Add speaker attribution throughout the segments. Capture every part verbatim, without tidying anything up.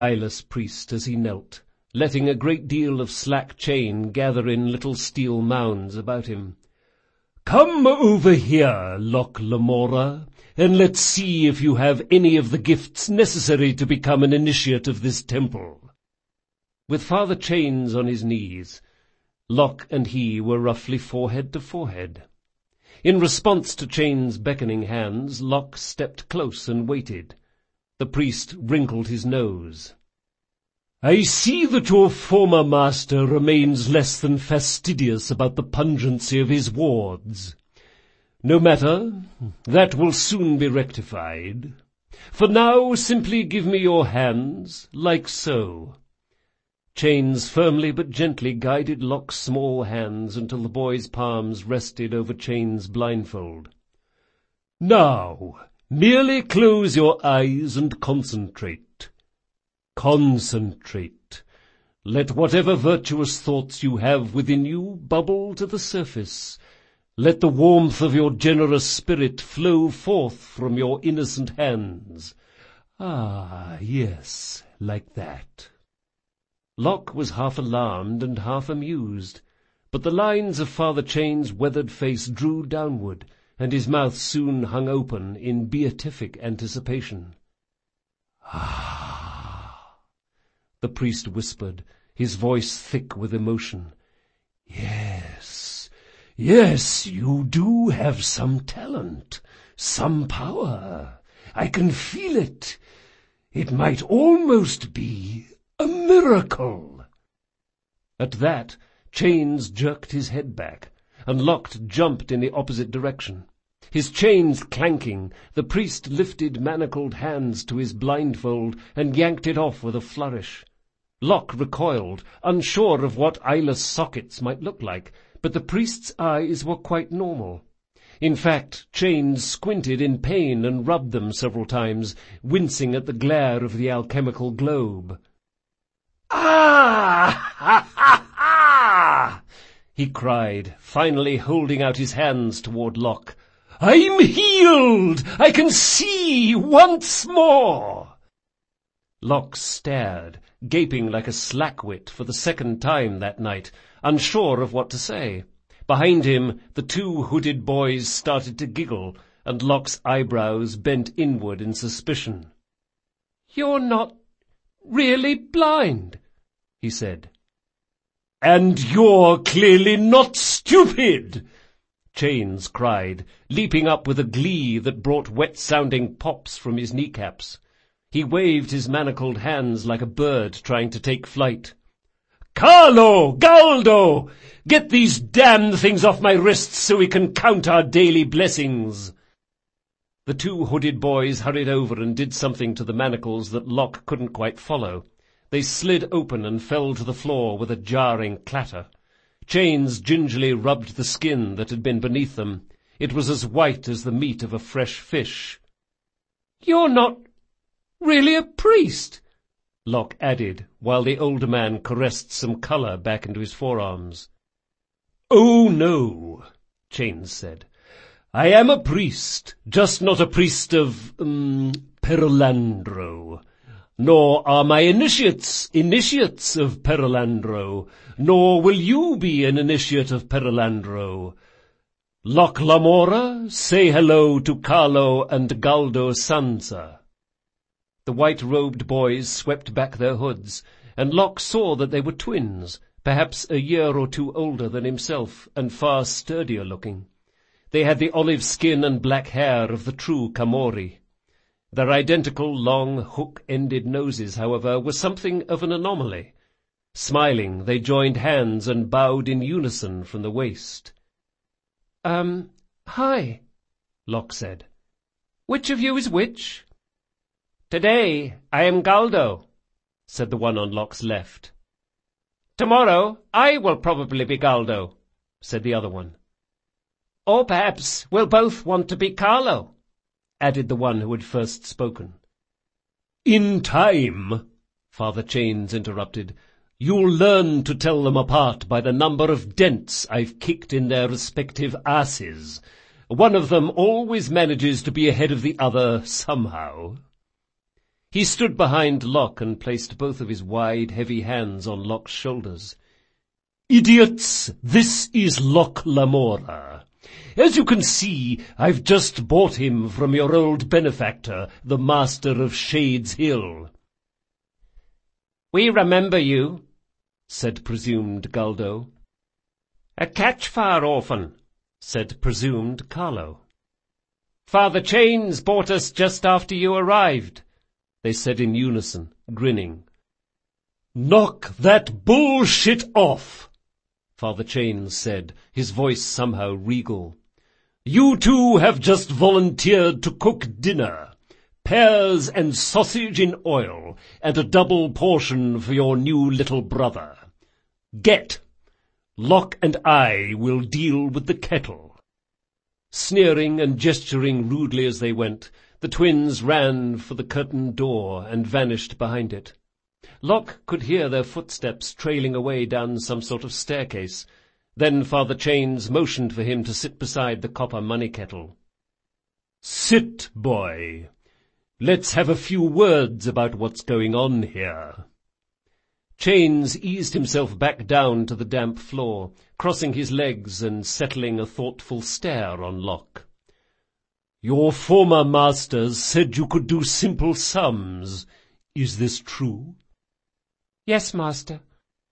Speaker 1: eyeless priest as he knelt, letting a great deal of slack chain gather in little steel mounds about him. "Come over here, Locke Lamora, and let's see if you have any of the gifts necessary to become an initiate of this temple." With Father Chains on his knees, Locke and he were roughly forehead to forehead. In response to Chains' beckoning hands, Locke stepped close and waited. The priest wrinkled his nose. "I see that your former master remains less than fastidious about the pungency of his wards. No matter, that will soon be rectified. For now, simply give me your hands, like so." Chains firmly but gently guided Locke's small hands until the boy's palms rested over Chains' blindfold. "Now, merely close your eyes and concentrate. Concentrate. Let whatever virtuous thoughts you have within you bubble to the surface. Let the warmth of your generous spirit flow forth from your innocent hands. Ah, yes, like that." Locke was half alarmed and half amused, but the lines of Father Chains' weathered face drew downward, and his mouth soon hung open in beatific anticipation. "Ah," the priest whispered, his voice thick with emotion. "Yes, yes, you do have some talent, some power. I can feel it. It might almost be a miracle." At that, Chains jerked his head back, and Locke jumped in the opposite direction. His chains clanking, the priest lifted manacled hands to his blindfold and yanked it off with a flourish. Locke recoiled, unsure of what eyeless sockets might look like, but the priest's eyes were quite normal. In fact, Chains squinted in pain and rubbed them several times, wincing at the glare of the alchemical globe. "Ah! Ha ha ha!" he cried, finally holding out his hands toward Locke. "I'm healed! I can see once more!" Locke stared, gaping like a slackwit for the second time that night, unsure of what to say. Behind him, the two hooded boys started to giggle, and Locke's eyebrows bent inward in suspicion. "You're not really blind," he said. "And you're clearly not stupid," Chains cried, leaping up with a glee that brought wet-sounding pops from his kneecaps. He waved his manacled hands like a bird trying to take flight. "Carlo! Galdo! Get these damned things off my wrists so we can count our daily blessings." The two hooded boys hurried over and did something to the manacles that Locke couldn't quite follow. They slid open and fell to the floor with a jarring clatter. Chains gingerly rubbed the skin that had been beneath them. It was as white as the meat of a fresh fish. "You're not really a priest," Locke added, while the older man caressed some colour back into his forearms. "Oh, no," Chains said. "I am a priest, just not a priest of, um, Perelandro. Nor are my initiates initiates of Perelandro, nor will you be an initiate of Perelandro. Locke Lamora, say hello to Carlo and Galdo Sansa." The white-robed boys swept back their hoods, and Locke saw that they were twins, perhaps a year or two older than himself, and far sturdier looking. They had the olive skin and black hair of the true Camorri. Their identical long, hook-ended noses, however, were something of an anomaly. Smiling, they joined hands and bowed in unison from the waist. Um, hi, Locke said. "Which of you is which?" "Today I am Galdo," said the one on Locke's left. "Tomorrow I will probably be Galdo," said the other one. "Or perhaps we'll both want to be Carlo," added the one who had first spoken. "In time," Father Chains interrupted, "you'll learn to tell them apart by the number of dents I've kicked in their respective asses. One of them always manages to be ahead of the other somehow." He stood behind Locke and placed both of his wide, heavy hands on Locke's shoulders. "Idiots, this is Locke Lamora. As you can see, I've just bought him from your old benefactor, the Master of Shades Hill." "We remember you," said presumed Galdo. "A Catchfire orphan," said presumed Carlo. "Father Chains bought us just after you arrived," they said in unison, grinning. "Knock that bullshit off," Father Chains said, his voice somehow regal. "You two have just volunteered to cook dinner. Pears and sausage in oil, and a double portion for your new little brother. Get! Locke and I will deal with the kettle." Sneering and gesturing rudely as they went, the twins ran for the curtained door and vanished behind it. Locke could hear their footsteps trailing away down some sort of staircase. Then Father Chains motioned for him to sit beside the copper money kettle. "Sit, boy. Let's have a few words about what's going on here." Chains eased himself back down to the damp floor, crossing his legs and settling a thoughtful stare on Locke. "Your former masters said you could do simple sums. Is this true?"
Speaker 2: "Yes, master."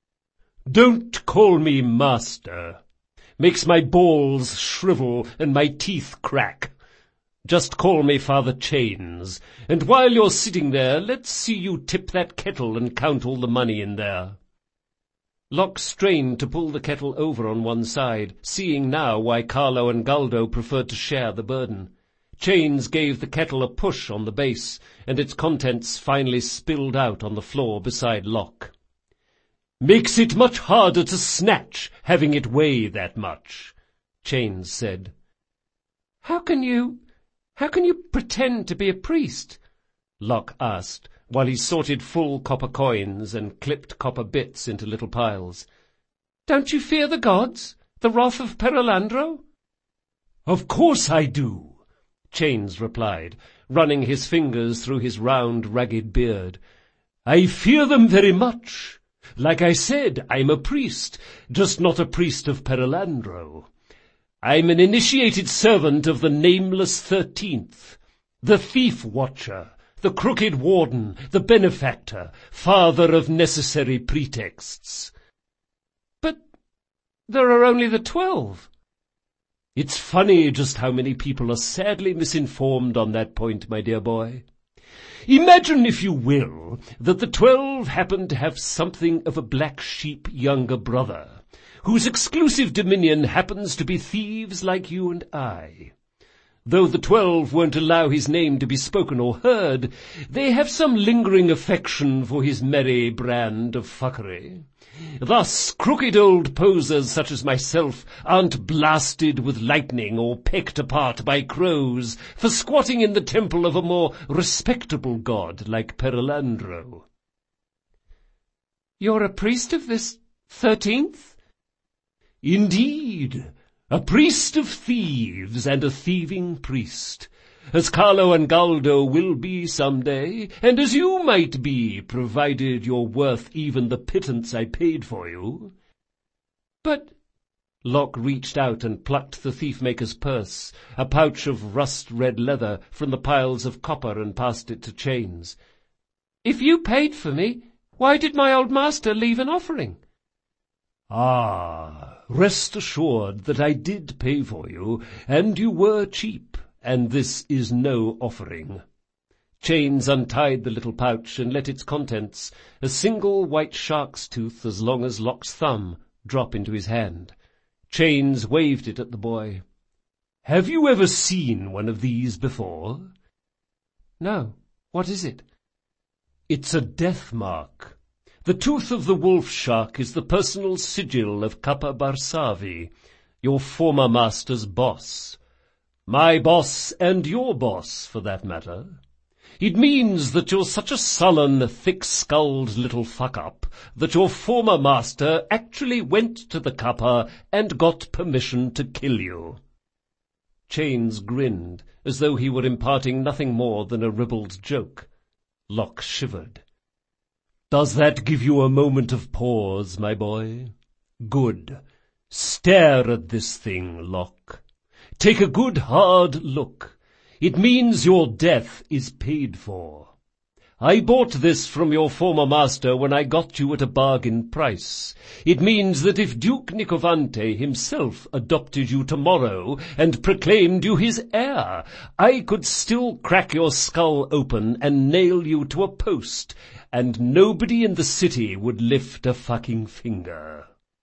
Speaker 1: "Don't call me master. Makes my balls shrivel and my teeth crack. Just call me Father Chains, and while you're sitting there, let's see you tip that kettle and count all the money in there." Locke strained to pull the kettle over on one side, seeing now why Carlo and Galdo preferred to share the burden. Chains gave the kettle a push on the base, and its contents finally spilled out on the floor beside Locke. "Makes it much harder to snatch, having it weigh that much," Chains said.
Speaker 2: How can you... how can you pretend to be a priest?"
Speaker 1: Locke asked, while he sorted full copper coins and clipped copper bits into little piles.
Speaker 2: "Don't you fear the gods, the wrath of Perelandro?"
Speaker 1: "Of course I do," Chains replied, running his fingers through his round, ragged beard. "I fear them very much. Like I said, I'm a priest, just not a priest of Perelandro. I'm an initiated servant of the Nameless Thirteenth, the Thief-Watcher, the Crooked Warden, the Benefactor, father of necessary pretexts."
Speaker 2: "But there are only the twelve."
Speaker 1: "It's funny just how many people are sadly misinformed on that point, my dear boy. Imagine, if you will, that the twelve happen to have something of a black sheep younger brother, whose exclusive dominion happens to be thieves like you and I. Though the twelve won't allow his name to be spoken or heard, they have some lingering affection for his merry brand of fuckery. Thus, crooked old posers such as myself aren't blasted with lightning or pecked apart by crows for squatting in the temple of a more respectable god like Perelandro."
Speaker 2: "You're a priest of this thirteenth?"
Speaker 1: "Indeed, a priest of thieves and a thieving priest, as Carlo and Galdo will be some day, and as you might be, provided you're worth even the pittance I paid for you."
Speaker 2: "But—"
Speaker 1: Locke reached out and plucked the thief-maker's purse, a pouch of rust-red leather, from the piles of copper and passed it to Chains.
Speaker 2: "If you paid for me, why did my old master leave an offering?"
Speaker 1: "Ah, rest assured that I did pay for you, and you were cheap, and this is no offering." Chains untied the little pouch and let its contents, a single white shark's tooth as long as Locke's thumb, drop into his hand. Chains waved it at the boy. "Have you ever seen one of these before?"
Speaker 2: "No. What is it?"
Speaker 1: "It's a death mark. The tooth of the wolf shark is the personal sigil of Kappa Barsavi, your former master's boss. My boss and your boss, for that matter. It means that you're such a sullen, thick-skulled little fuck-up that your former master actually went to the Kappa and got permission to kill you." Chains grinned, as though he were imparting nothing more than a ribald joke. Locke shivered. "Does that give you a moment of pause, my boy? Good. Stare at this thing, Locke. Take a good hard look. It means your death is paid for. I bought this from your former master when I got you at a bargain price. It means that if Duke Nicovante himself adopted you tomorrow and proclaimed you his heir, I could still crack your skull open and nail you to a post, and nobody in the city would lift a fucking finger."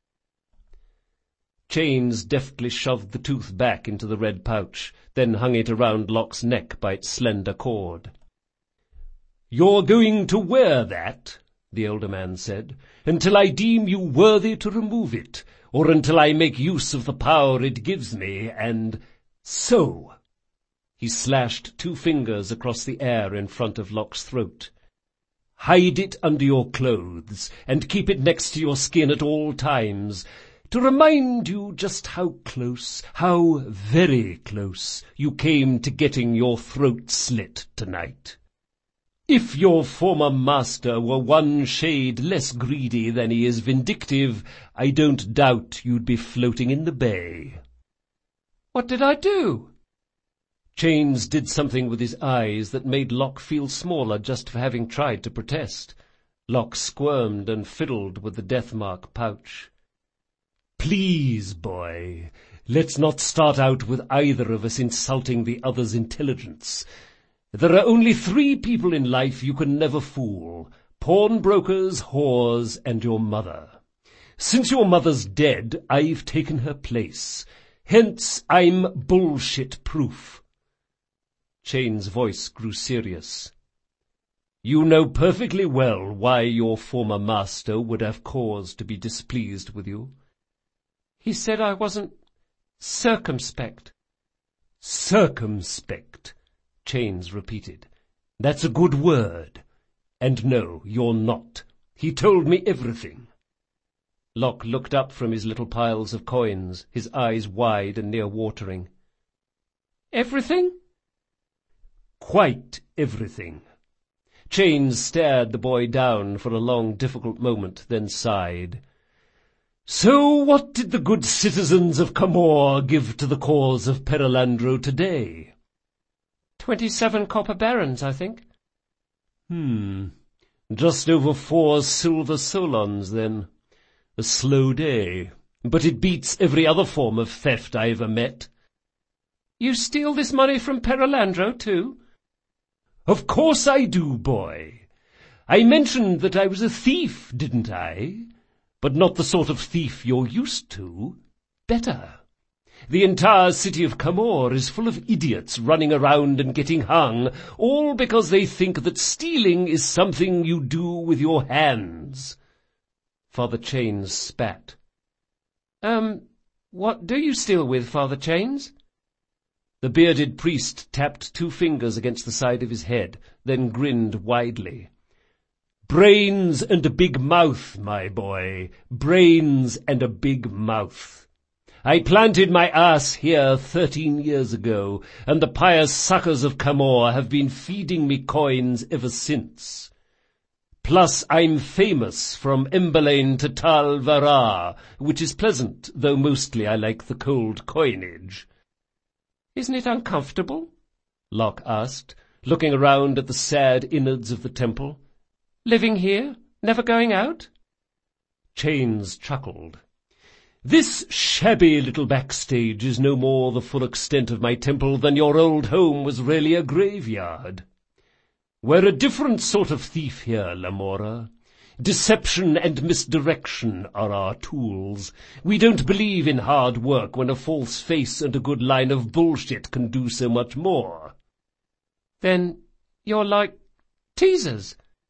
Speaker 1: Chains deftly shoved the tooth back into the red pouch, then hung it around Locke's neck by its slender cord. "You're going to wear that," the older man said, "until I deem you worthy to remove it, or until I make use of the power it gives me, and so." He slashed two fingers across the air in front of Locke's throat. "Hide it under your clothes, and keep it next to your skin at all times, to remind you just how close, how very close, you came to getting your throat slit tonight. If your former master were one shade less greedy than he is vindictive, I don't doubt you'd be floating in the bay."
Speaker 2: "What did I do?"
Speaker 1: Chains did something with his eyes that made Locke feel smaller just for having tried to protest. Locke squirmed and fiddled with the death-mark pouch. "Please, boy, let's not start out with either of us insulting the other's intelligence. There are only three people in life you can never fool: pawnbrokers, whores, and your mother. Since your mother's dead, I've taken her place. Hence, I'm bullshit-proof." Chain's voice grew serious. "You know perfectly well why your former master would have cause to be displeased with you."
Speaker 2: "He said I wasn't circumspect."
Speaker 1: "Circumspect," Chains repeated. "That's a good word. And no, you're not. He told me everything." Locke looked up from his little piles of coins, his eyes wide and near watering.
Speaker 2: "Everything?"
Speaker 1: "Quite everything." Chains stared the boy down for a long, difficult moment, then sighed. "So what did the good citizens of Camor give to the cause of Perelandro today?"
Speaker 2: Twenty-seven copper barons, I think."
Speaker 1: Hmm. Just over four silver solons, then. A slow day. But it beats every other form of theft I ever met.
Speaker 2: "You steal this money from Perelandro, too?"
Speaker 1: "Of course I do, boy. I mentioned that I was a thief, didn't I? But not the sort of thief you're used to. Better. The entire city of Camor is full of idiots running around and getting hung, all because they think that stealing is something you do with your hands."
Speaker 2: Father Chains spat. Um, what do you steal with, Father Chains?"
Speaker 1: The bearded priest tapped two fingers against the side of his head, then grinned widely. "Brains and a big mouth, my boy. Brains and a big mouth. I planted my ass here thirteen years ago, and the pious suckers of Camor have been feeding me coins ever since. Plus, I'm famous from Embelane to Tal Vara, which is pleasant, though mostly I like the cold coinage."
Speaker 2: "Isn't it uncomfortable?"
Speaker 1: Locke asked, looking around at the sad innards of the temple.
Speaker 2: "Living here, never going out?"
Speaker 1: Chains chuckled. "This shabby little backstage is no more the full extent of my temple than your old home was really a graveyard. We're a different sort of thief here, Lamora. Deception and misdirection are our tools. We don't believe in hard work when a false face and a good line of bullshit can do so much more."
Speaker 2: "Then you're like teasers?"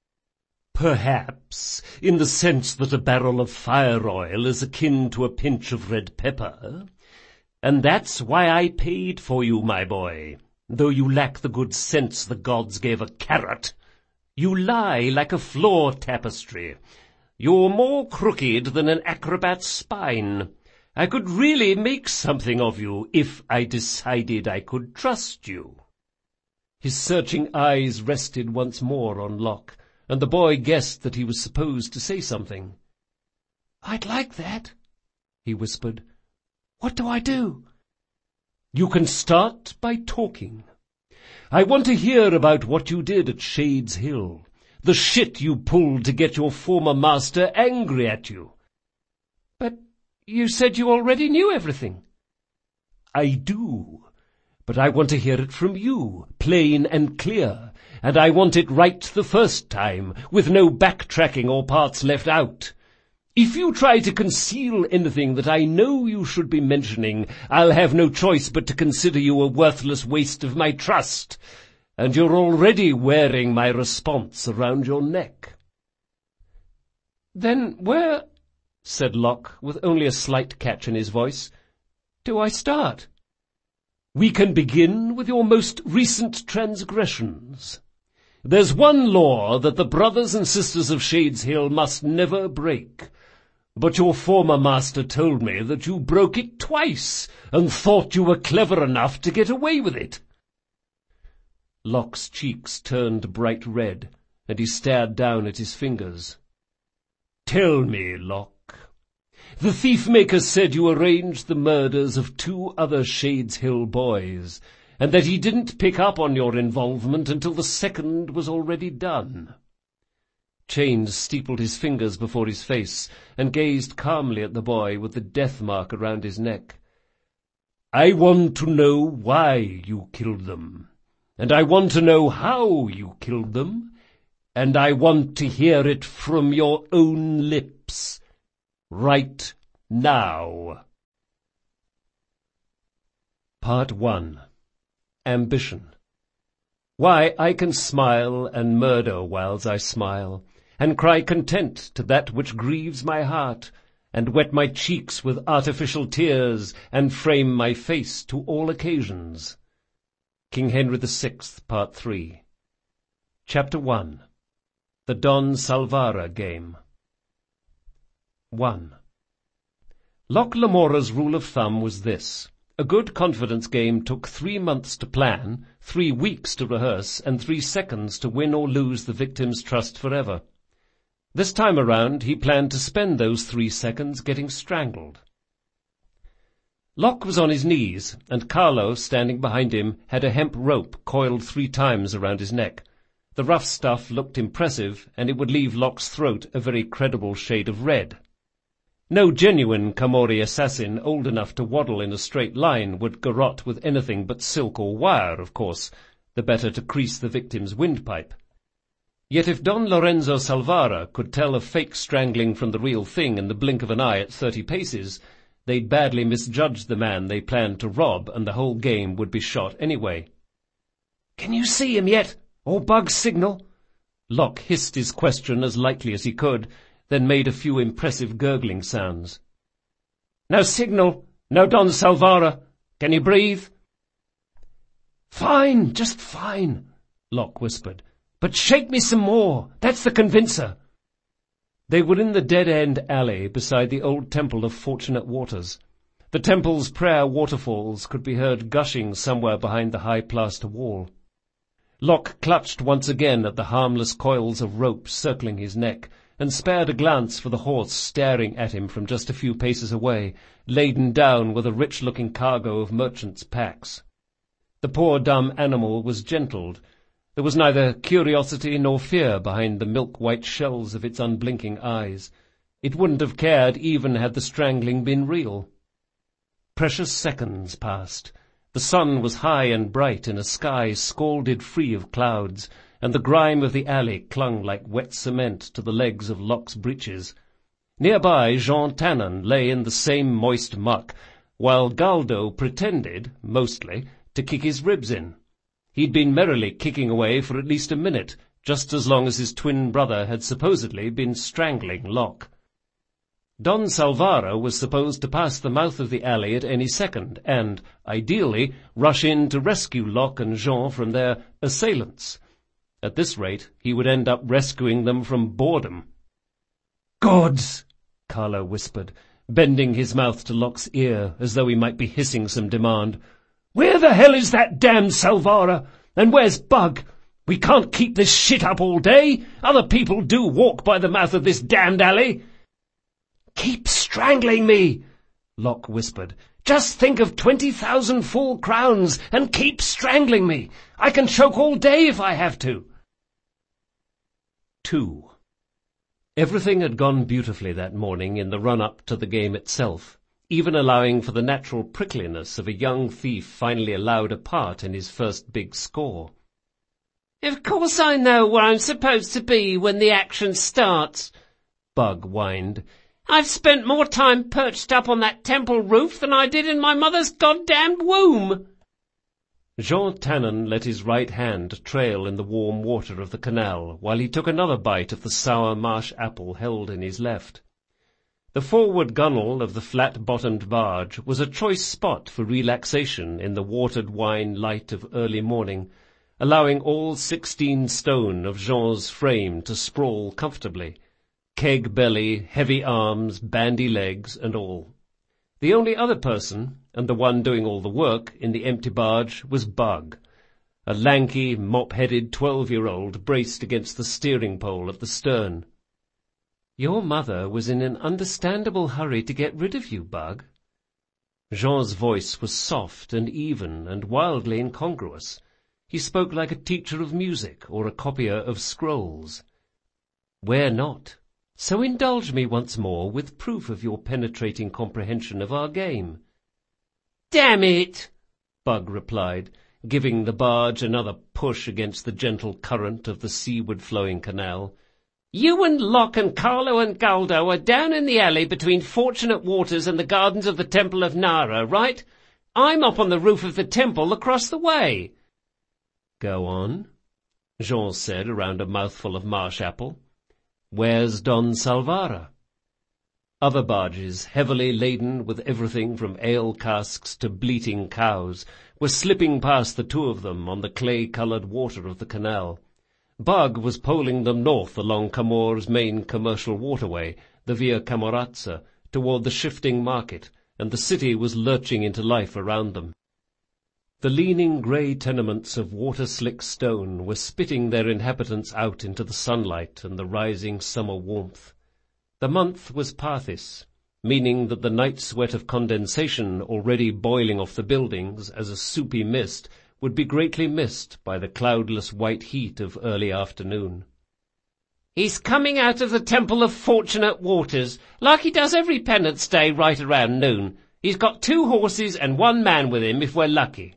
Speaker 1: "Perhaps, in the sense that a barrel of fire oil is akin to a pinch of red pepper. And that's why I paid for you, my boy, though you lack the good sense the gods gave a carrot. You lie like a floor tapestry. You're more crooked than an acrobat's spine. I could really make something of you if I decided I could trust you." His searching eyes rested once more on Locke, and the boy guessed that he was supposed to say something.
Speaker 2: "I'd like that," he whispered. "What do I do?"
Speaker 1: "You can start by talking. I want to hear about what you did at Shades Hill, the shit you pulled to get your former master angry at you."
Speaker 2: "But you said you already knew everything."
Speaker 1: "I do, but I want to hear it from you, plain and clear, and I want it right the first time, with no backtracking or parts left out. If you try to conceal anything that I know you should be mentioning, I'll have no choice but to consider you a worthless waste of my trust, and you're already wearing my response around your neck."
Speaker 2: "Then where," said Locke, with only a slight catch in his voice, "do I start?"
Speaker 1: "We can begin with your most recent transgressions. There's one law that the brothers and sisters of Shades Hill must never break. But your former master told me that you broke it twice and thought you were clever enough to get away with it." Locke's cheeks turned bright red, and he stared down at his fingers. "Tell me, Locke. The thief-maker said you arranged the murders of two other Shades Hill boys, and that he didn't pick up on your involvement until the second was already done." Chains steepled his fingers before his face and gazed calmly at the boy with the death mark around his neck. "I want to know why you killed them, and I want to know how you killed them, and I want to hear it from your own lips, right now." Part one. Ambition. Why, I can smile and murder whiles I smile, and cry content to that which grieves my heart, and wet my cheeks with artificial tears, and frame my face to all occasions. King Henry the Sixth, Part three. Chapter one. The Don Salvara Game. one. Locke Lamora's rule of thumb was this. A good confidence game took three months to plan, three weeks to rehearse, and three seconds to win or lose the victim's trust forever. This time around, he planned to spend those three seconds getting strangled. Locke was on his knees, and Carlo, standing behind him, had a hemp rope coiled three times around his neck. The rough stuff looked impressive, and it would leave Locke's throat a very credible shade of red. No genuine Camorri assassin old enough to waddle in a straight line would garrote with anything but silk or wire, of course, the better to crease the victim's windpipe. Yet if Don Lorenzo Salvara could tell a fake strangling from the real thing in the blink of an eye at thirty paces, they'd badly misjudged the man they planned to rob, and the whole game would be shot anyway.
Speaker 2: "Can you see him yet, or bug signal?"
Speaker 1: Locke hissed his question as lightly as he could, then made a few impressive gurgling sounds.
Speaker 2: "Now signal. Now Don Salvara. Can you breathe?"
Speaker 1: "Fine, just fine," Locke whispered.
Speaker 2: "But shake me some more. That's the convincer."
Speaker 1: They were in the dead-end alley beside the old temple of Fortunate Waters. The temple's prayer waterfalls could be heard gushing somewhere behind the high plaster wall. Locke clutched once again at the harmless coils of rope circling his neck, and spared a glance for the horse staring at him from just a few paces away, laden down with a rich-looking cargo of merchants' packs. The poor dumb animal was gentled. There was neither curiosity nor fear behind the milk-white shells of its unblinking eyes. It wouldn't have cared even had the strangling been real. Precious seconds passed. The sun was high and bright in a sky scalded free of clouds, and the grime of the alley clung like wet cement to the legs of Locke's breeches. Nearby, Jean Tannen lay in the same moist muck, while Galdo pretended, mostly, to kick his ribs in. He'd been merrily kicking away for at least a minute, just as long as his twin brother had supposedly been strangling Locke. Don Salvara was supposed to pass the mouth of the alley at any second, and, ideally, rush in to rescue Locke and Jean from their assailants. At this rate, he would end up rescuing them from boredom.
Speaker 2: "Gods!"
Speaker 1: Carlo whispered, bending his mouth to Locke's ear, as though he might be hissing some demand.
Speaker 2: "Where the hell is that damned Salvara?
Speaker 1: And where's Bug? We can't keep this shit up all day. Other people do walk by the mouth of this damned alley. Keep strangling me, Locke whispered. Just think of twenty thousand full crowns and keep strangling me. I can choke all day if I have to. Two. Everything had gone beautifully that morning in the run-up to the game itself, even allowing for the natural prickliness of a young thief finally allowed a part in his first big score.
Speaker 2: Of course I know where I'm supposed to be when the action starts,
Speaker 1: Bug whined.
Speaker 2: I've spent more time perched up on that temple roof than I did in my mother's goddamned womb.
Speaker 1: Jean Tannen let his right hand trail in the warm water of the canal while he took another bite of the sour marsh apple held in his left. The forward gunwale of the flat-bottomed barge was a choice spot for relaxation in the watered wine light of early morning, allowing all sixteen stone of Jean's frame to sprawl comfortably, keg belly, heavy arms, bandy legs, and all. The only other person, and the one doing all the work, in the empty barge was Bug, a lanky, mop-headed twelve-year-old braced against the steering pole at the stern.
Speaker 2: Your mother was in an understandable hurry to get rid of you, Bug.
Speaker 1: Jean's voice was soft and even and wildly incongruous. He spoke like a teacher of music or a copier of scrolls.
Speaker 2: Where not? So indulge me once more with proof of your penetrating comprehension of our game. Damn it,
Speaker 1: Bug replied, giving the barge another push against the gentle current of the seaward-flowing canal.
Speaker 2: You and Locke and Carlo and Galdo are down in the alley between Fortunate Waters and the gardens of the Temple of Nara, right? I'm up on the roof of the temple across the way.
Speaker 1: Go on, Jean said around a mouthful of marsh apple. Where's Don Salvara? Other barges, heavily laden with everything from ale casks to bleating cows, were slipping past the two of them on the clay-coloured water of the canal. Bug was poling them north along Camor's main commercial waterway, the Via Camorazza, toward the shifting market, and the city was lurching into life around them. The leaning grey tenements of water-slick stone were spitting their inhabitants out into the sunlight and the rising summer warmth. The month was Pathis, meaning that the night sweat of condensation already boiling off the buildings as a soupy mist would be greatly missed by the cloudless white heat of early afternoon.
Speaker 2: He's coming out of the Temple of Fortunate Waters, like he does every penance day right around noon. He's got two horses and one man with him if we're lucky.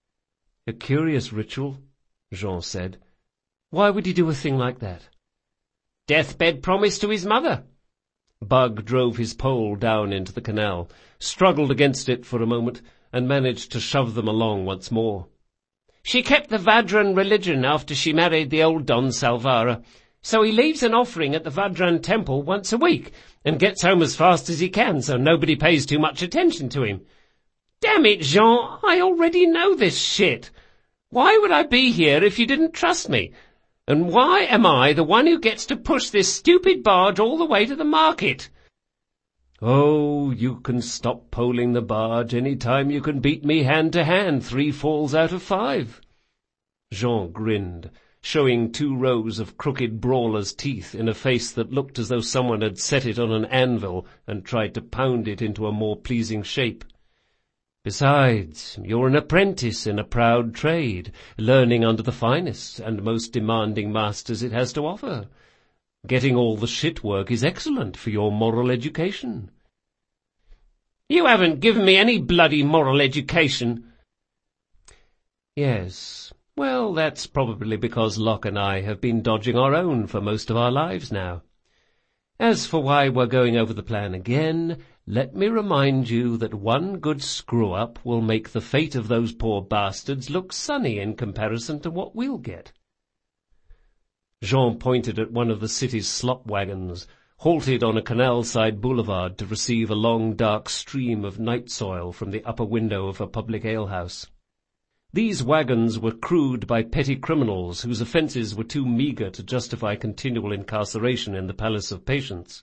Speaker 1: A curious ritual, Jean said. Why would he do a thing like that?
Speaker 2: Deathbed promise to his mother.
Speaker 1: Bug drove his pole down into the canal, struggled against it for a moment, and managed to shove them along once more.
Speaker 2: She kept the Vadran religion after she married the old Don Salvara, so he leaves an offering at the Vadran temple once a week, and gets home as fast as he can so nobody pays too much attention to him. Damn it, Jean, I already know this shit. Why would I be here if you didn't trust me? And why am I the one who gets to push this stupid barge all the way to the market?
Speaker 1: Oh, you can stop poling the barge any time you can beat me hand-to-hand three falls out of five. Jean grinned, showing two rows of crooked brawler's teeth in a face that looked as though someone had set it on an anvil and tried to pound it into a more pleasing shape. Besides, you're an apprentice in a proud trade, learning under the finest and most demanding masters it has to offer. Getting all the shit work is excellent for your moral education.
Speaker 2: You haven't given me any bloody moral education.
Speaker 1: Yes, well, that's probably because Locke and I have been dodging our own for most of our lives now. As for why we're going over the plan again, let me remind you that one good screw-up will make the fate of those poor bastards look sunny in comparison to what we'll get. Jean pointed at one of the city's slop wagons, halted on a canal-side boulevard to receive a long dark stream of night soil from the upper window of a public alehouse. These wagons were crewed by petty criminals whose offences were too meagre to justify continual incarceration in the Palace of Patience.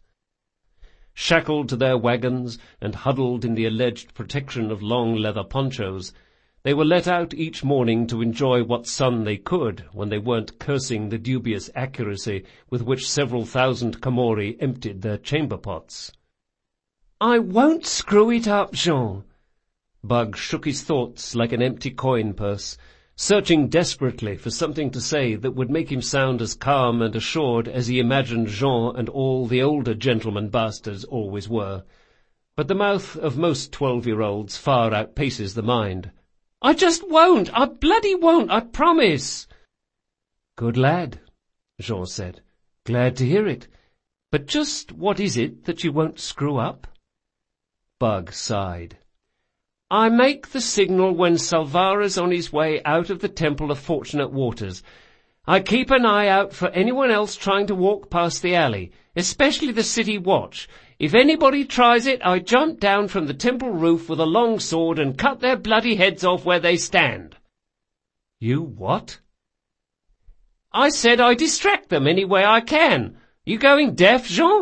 Speaker 1: Shackled to their wagons and huddled in the alleged protection of long leather ponchos, They were let out each morning to enjoy what sun they could when they weren't cursing the dubious accuracy with which several thousand Camorri emptied their chamber pots.
Speaker 2: "I won't screw it up, Jean."
Speaker 1: Bug shook his thoughts like an empty coin purse, searching desperately for something to say that would make him sound as calm and assured as he imagined Jean and all the older gentleman bastards always were. But the mouth of most twelve-year-olds far outpaces the mind.
Speaker 2: "I just won't! I bloody won't, I promise!"
Speaker 1: "Good lad," Jean said. "Glad to hear it. But just what is it that you won't screw up?" Bug sighed.
Speaker 2: "I make the signal when Salvara's on his way out of the Temple of Fortunate Waters. I keep an eye out for anyone else trying to walk past the alley, especially the city watch. If anybody tries it, I jump down from the temple roof with a long sword and cut their bloody heads off where they stand."
Speaker 1: "You what?"
Speaker 2: "I said I distract them any way I can. You going deaf, Jean?"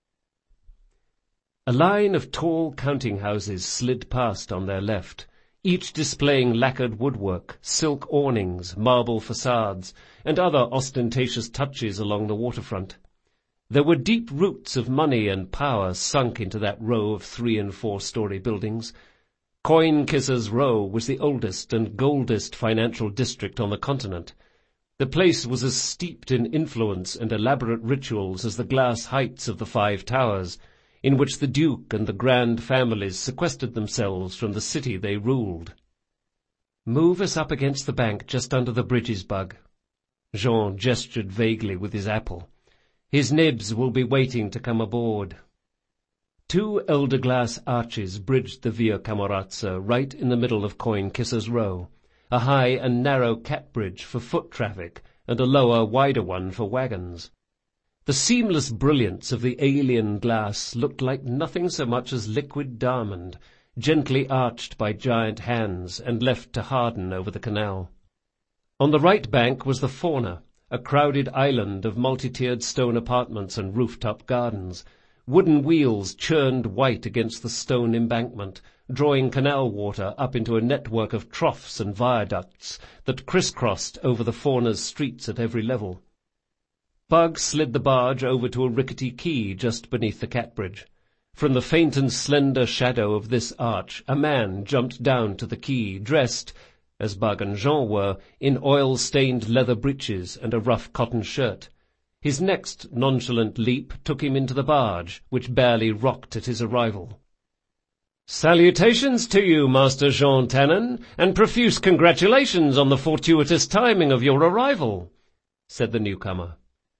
Speaker 1: A line of tall counting houses slid past on their left, each displaying lacquered woodwork, silk awnings, marble facades, and other ostentatious touches along the waterfront. There were deep roots of money and power sunk into that row of three- and four-story buildings. Coin-Kissers Row was the oldest and goldest financial district on the continent. The place was as steeped in influence and elaborate rituals as the glass heights of the Five Towers, in which the Duke and the grand families sequestered themselves from the city they ruled. "Move us up against the bank just under the bridges, Bug." Jean gestured vaguely with his apple. "His nibs will be waiting to come aboard." Two elder glass arches bridged the Via Camorazza right in the middle of Coin-Kissers Row, a high and narrow cat bridge for foot traffic and a lower, wider one for wagons. The seamless brilliance of the alien glass looked like nothing so much as liquid diamond, gently arched by giant hands and left to harden over the canal. On the right bank was the Fauna, a crowded island of multi-tiered stone apartments and rooftop gardens. Wooden wheels churned white against the stone embankment, drawing canal water up into a network of troughs and viaducts that crisscrossed over the Fauna's streets at every level. Bug slid the barge over to a rickety quay just beneath the cat-bridge. From the faint and slender shadow of this arch, a man jumped down to the quay, dressed, as Bug and Jean were, in oil-stained leather breeches and a rough cotton shirt. His next nonchalant leap took him into the barge, which barely rocked at his arrival. "Salutations to you, Master Jean Tannen, and profuse congratulations on the fortuitous timing of your arrival," said the newcomer.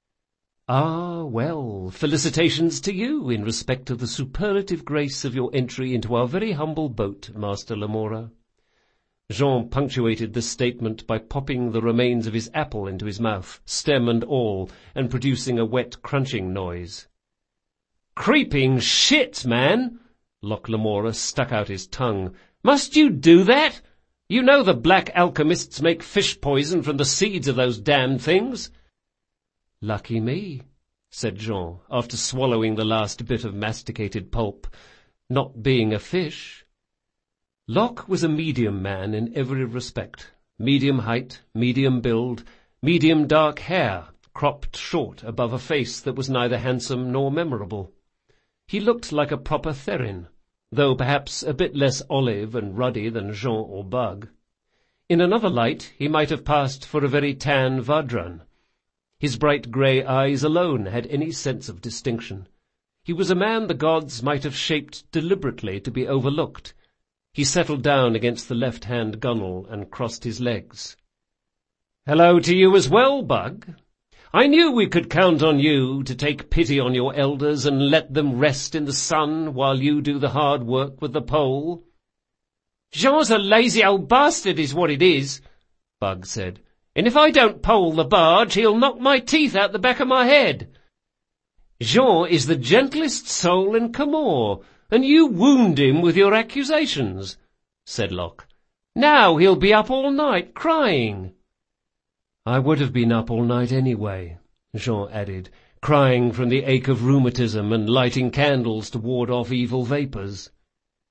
Speaker 1: "Ah, well, felicitations to you in respect of the superlative grace of your entry into our very humble boat, Master Lamora." Jean punctuated this statement by popping the remains of his apple into his mouth, stem and all, and producing a wet crunching noise. "Creeping shit, man!" Locke Lamora stuck out his tongue. "Must you do that? You know the black alchemists make fish poison from the seeds of those damned things." "Lucky me," said Jean, after swallowing the last bit of masticated pulp, "not being a fish." Locke was a medium man in every respect. Medium height, medium build, medium dark hair, cropped short above a face that was neither handsome nor memorable. He looked like a proper Therin, though perhaps a bit less olive and ruddy than Jean or Bug. In another light he might have passed for a very tan Vadran. His bright grey eyes alone had any sense of distinction. He was a man the gods might have shaped deliberately to be overlooked. He settled down against the left-hand gunwale and crossed his legs. "Hello to you as well, Bug. I knew we could count on you to take pity on your elders and let them rest in the sun while you do the hard work with the pole." "Jean's a lazy old bastard is what it is," Bug said. "And if I don't pole the barge, he'll knock my teeth out the back of my head." "Jean is the gentlest soul in Camor, and you wound him with your accusations," said Locke. "Now he'll be up all night crying." "I would have been up all night anyway," Jean added, "crying from the ache of rheumatism and lighting candles to ward off evil vapours."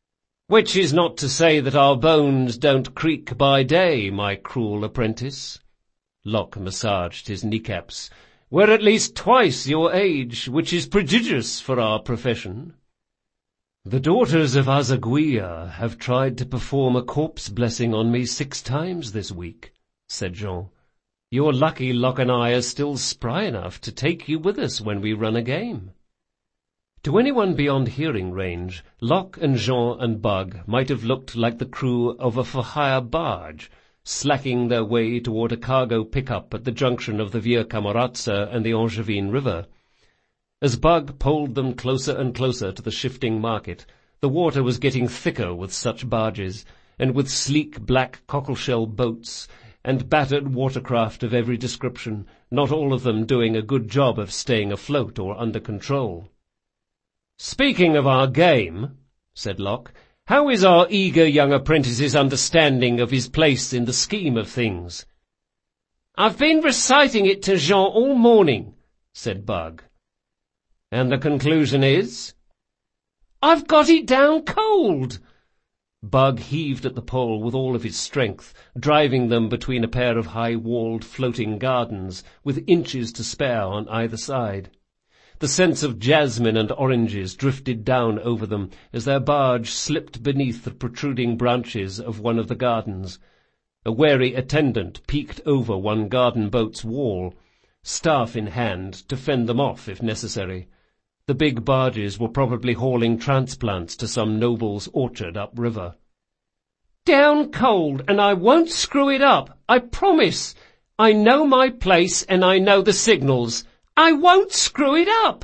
Speaker 2: Which is not to say that our bones don't creak by day, my cruel apprentice. Locke massaged his kneecaps. We're at least twice your age, which is prodigious for our profession. The daughters of Azaguia have tried to perform a corpse blessing on me six times this week, said Jean. You're lucky Locke and I are still spry enough to take you with us when we run a game. To anyone beyond hearing range, Locke and Jean and Bug might have looked like the crew of a for-hire barge, slacking their way toward a cargo pickup at the junction of the Via Camorazza and the Angevine River. As Bug poled them closer and closer to the shifting market, the water was getting thicker with such barges, and with sleek black cockleshell boats, and battered watercraft of every description, not all of them doing a good job of staying afloat or under control. "Speaking of our game," said Locke, "how is our eager young apprentice's understanding of his place in the scheme of things?" "I've been reciting it to Jean all morning," said Bug. "And the conclusion is?" "I've got it down cold." Bug heaved at the pole with all of his strength, driving them between a pair of high-walled floating gardens, with inches to spare on either side. The scents of jasmine and oranges drifted down over them as their barge slipped beneath the protruding branches of one of the gardens. A wary attendant peeked over one garden boat's wall, staff in hand to fend them off if necessary. The big barges were probably hauling transplants to some noble's orchard upriver. "Down cold, and I won't screw it up, I promise. I know my place, and I know the signals. I won't screw it up."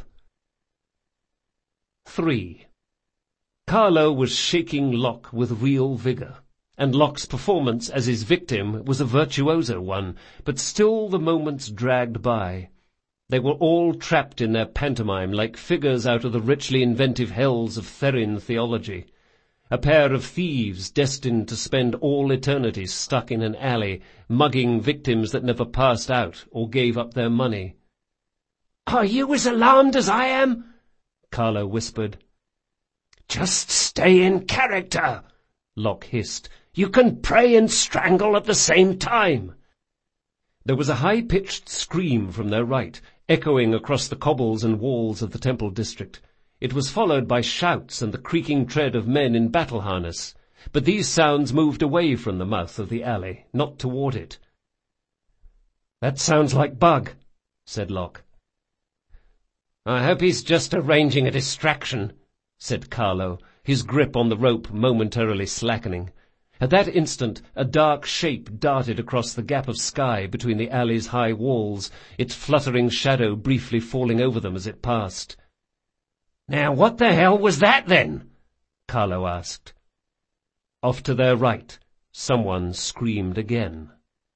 Speaker 2: Three. Carlo was shaking Locke with real vigour, and Locke's performance as his victim was a virtuoso one, but still the moments dragged by. They were all trapped in their pantomime like figures out of the richly inventive hells of Therin theology. A pair of thieves destined to spend all eternity stuck in an alley, mugging victims that never passed out or gave up their money. "Are you as alarmed as I am?" Carlo whispered. "Just stay in character," Locke hissed. "You can pray and strangle at the same time." There was a high-pitched scream from their right, echoing across the cobbles and walls of the temple district. It was followed by shouts and the creaking tread of men in battle harness, but these sounds moved away from the mouth of the alley, not toward it. "That sounds like Bug," said Locke. "I hope he's just arranging a distraction," said Carlo, his grip on the rope momentarily slackening. At that instant, a dark shape darted across the gap of sky between the alley's high walls, its fluttering shadow briefly falling over them as it passed. "Now what the hell was that, then?" Carlo asked. Off to their right, someone screamed again.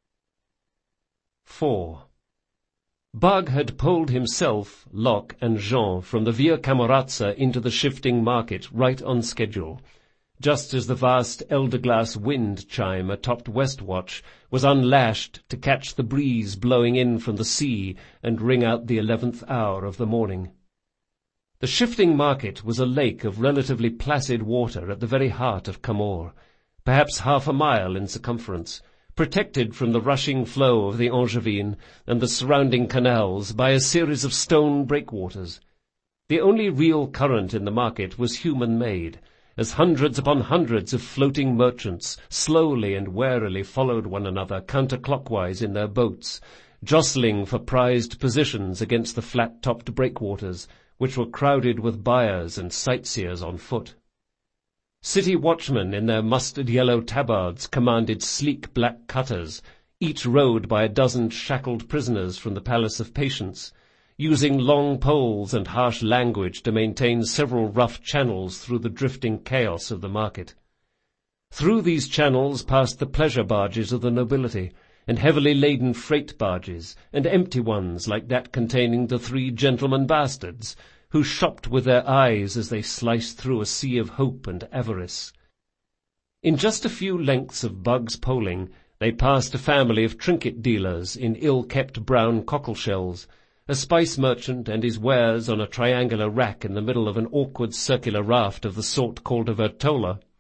Speaker 2: Four. Bug had pulled himself, Locke, and Jean from the Via Camorazza into the shifting market right on schedule, just as the vast elder-glass wind chime atop Westwatch was unlashed to catch the breeze blowing in from the sea and ring out the eleventh hour of the morning. The shifting market was a lake of relatively placid water at the very heart of Camor, perhaps half a mile in circumference, protected from the rushing flow of the Angevine and the surrounding canals by a series of stone breakwaters. The only real current in the market was human-made, as hundreds upon hundreds of floating merchants slowly and warily followed one another counterclockwise in their boats, jostling for prized positions against the flat-topped breakwaters, which were crowded with buyers and sightseers on foot. City watchmen in their mustard-yellow tabards commanded sleek black cutters, each rowed by a dozen shackled prisoners from the Palace of Patience, using long poles and harsh language to maintain several rough channels through the drifting chaos of the market. Through these channels passed the pleasure barges of the nobility, and heavily laden freight barges, and empty ones like that containing the three gentlemen bastards, who shopped with their eyes as they sliced through a sea of hope and avarice. In just a few lengths of Bug's poling, they passed a family of trinket dealers in ill-kept brown cockleshells, a spice merchant and his wares on a triangular rack in the middle of an awkward circular raft of the sort called a vertola,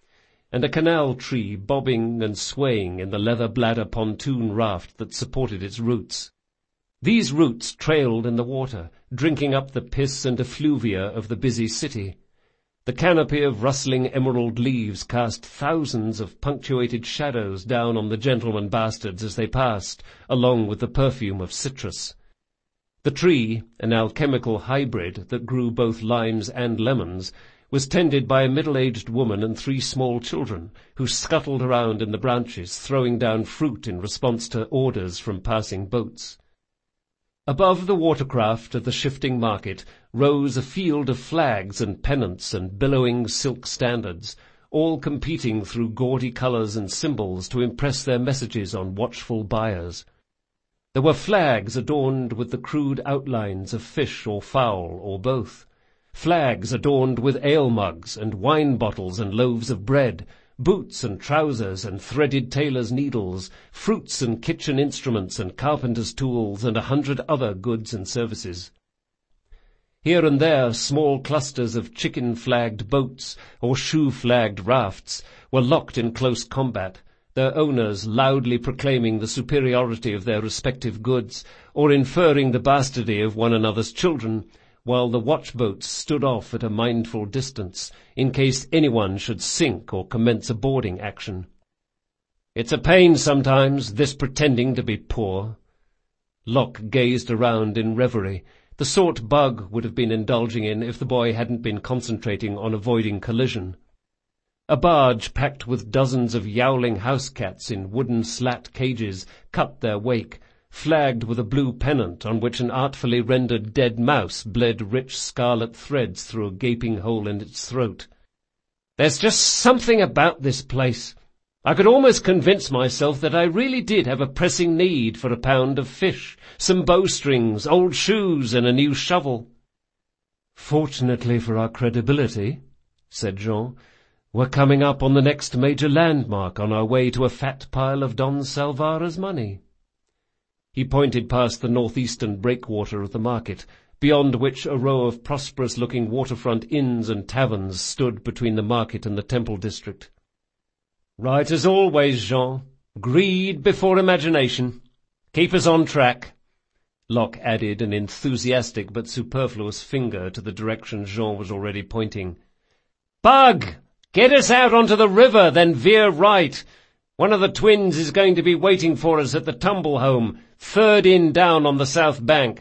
Speaker 1: and a canal tree bobbing and swaying in the leather bladder pontoon raft that supported its roots. These roots trailed in the water, drinking up the piss and effluvia of the busy city. The canopy of rustling emerald leaves cast thousands of punctuated shadows down on the gentleman bastards as they passed, along with the perfume of citrus. The tree, an alchemical hybrid that grew both limes and lemons, was tended by a middle-aged woman and three small children, who scuttled around in the branches, throwing down fruit in response to orders from passing boats. Above the watercraft of the shifting market rose a field of flags and pennants and billowing silk standards, all competing through gaudy colours and symbols to impress their messages on watchful buyers. There were flags adorned with the crude outlines of fish or fowl or both, flags adorned with ale mugs and wine bottles and loaves of bread, boots and trousers and threaded tailor's needles, fruits and kitchen instruments and carpenter's tools, and a hundred other goods and services. Here and there small clusters of chicken-flagged boats or shoe-flagged rafts were locked in close combat, their owners loudly proclaiming the superiority of their respective goods, or inferring the bastardy of one another's children, while the watchboats stood off at a mindful distance, in case anyone should sink or commence a boarding action. It's a pain sometimes, this pretending to be poor. Locke gazed around in reverie, the sort Bug would have been indulging in if the boy hadn't been concentrating on avoiding collision. A barge packed with dozens of yowling house-cats in wooden slat cages cut their wake, flagged with a blue pennant on which an artfully rendered dead mouse bled rich scarlet threads through a gaping hole in its throat. There's just something about this place. I could almost convince myself that I really did have a pressing need for a pound of fish, some bowstrings, old shoes, and a new shovel. Fortunately for our credibility, said Jean, we're coming up on the next major landmark on our way to a fat pile of Don Salvara's money. He pointed past the northeastern breakwater of the market, beyond which a row of prosperous-looking waterfront inns and taverns stood between the market and the temple district. Right as always, Jean. Greed before imagination. Keep us on track. Locke added an enthusiastic but superfluous finger to the direction Jean was already pointing. Bug! Get us out onto the river, then veer right. One of the twins is going to be waiting for us at the tumble home, third in down on the south bank.